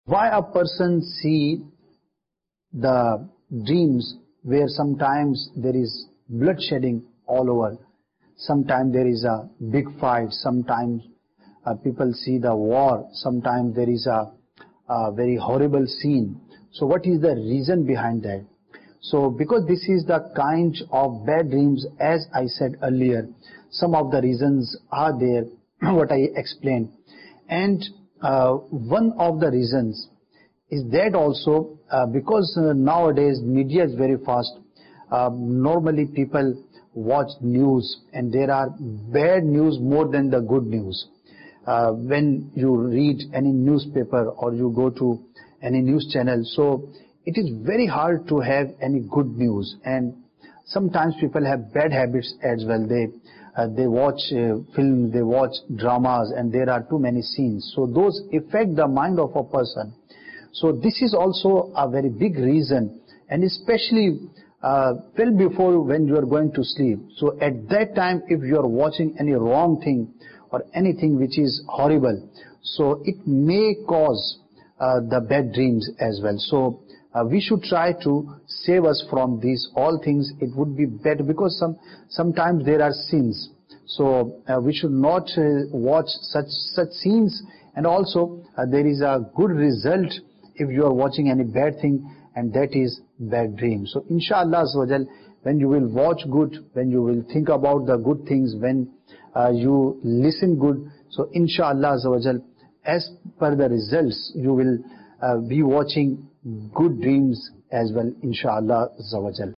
Why a person see the dreams where sometimes there is bloodshedding all over, sometimes there is a big fight, sometimes people see the war, sometimes there is a very horrible scene. So what is the reason behind that? So because this is the kind of bad dreams, as I said earlier, some of the reasons are there, what I explained. And one of the reasons is that also because nowadays media is very fast. Normally people watch news and there are bad news more than the good news. When you read any newspaper or you go to any news channel, so it is very hard to have any good news. And sometimes people have bad habits as well. They watch films, they watch dramas, and there are too many scenes. So those affect the mind of a person. So this is also a very big reason, and especially well before when you are going to sleep. So at that time, if you are watching any wrong thing or anything which is horrible, so it may cause the bad dreams as well. So we should try to save us from these all things. It would be better because sometimes there are sins. So we should not watch such scenes. And also there is a good result if you are watching any bad thing, and that is bad dream. So inshallah azawajal, when you will watch good, when you will think about the good things, when you listen good, so inshallah azawajal, as per the results, you will be watching good dreams as well, inshallah azawajal.